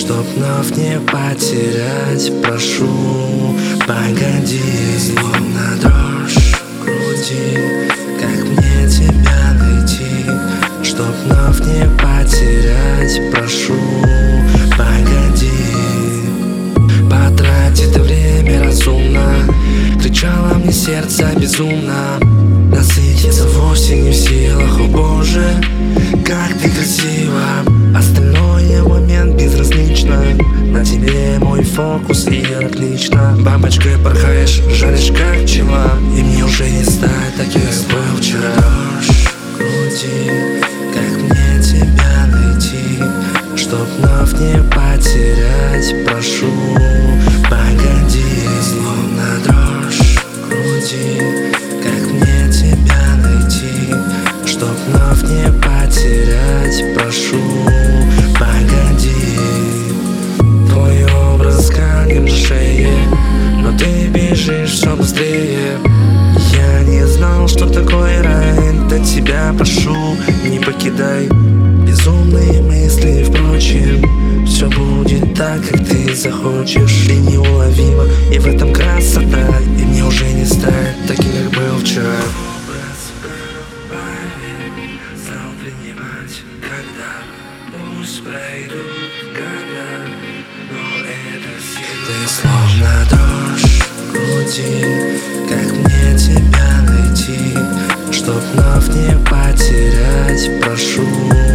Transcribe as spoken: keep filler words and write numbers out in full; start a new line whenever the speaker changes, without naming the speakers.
Чтоб вновь не потерять, прошу, погоди. Словно дрожь в груди, как мне тебя найти? Чтоб вновь не потерять, прошу, погоди. Потрать это время разумно, кричало мне сердце безумно. Насытиться вовсе не в силах, о боже, как ты красива. Остальное момент безразлично, на тебе мой фокус и отлично. Бабочкой порхаешь, жаришь как пчела, и мне уже не стать таких, как был вчера. Дрожь в груди, как мне тебя найти? Чтоб вновь не потерять, прошу, погоди. Словно дрожь в груди, как мне тебя найти? Чтоб вновь не потерять, прошу, погоди. Твой образ камнем за шеей, но ты бежишь все быстрее. Я не знал, что такое рай, до тебя прошу, не покидай. Безумные мысли, впрочем, все будет так, как ты захочешь. Ты неуловима, и в этом красота, и мне уже не стать таким, как был вчера. Стал принимать, когда пусть пройдут года, но это сила. Ты словно дрожь в груди, как мне тебя найти? Чтоб вновь не потерять, прошу.